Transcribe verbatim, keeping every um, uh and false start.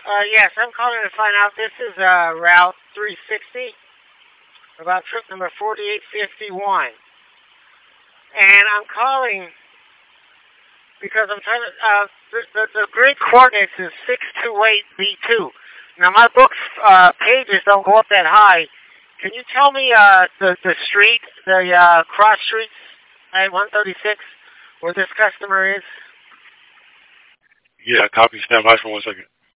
Uh, yes, I'm calling to find out. This is uh, Route three sixty, about trip number forty-eight fifty-one. And I'm calling because I'm trying to, uh, the, the, the grid coordinates is six two eight B two. Now, my book's uh, pages don't go up that high. Can you tell me uh, the, the street, the uh, cross streets at one thirty-six, where this customer is? Yeah, copy. Stand by for one second.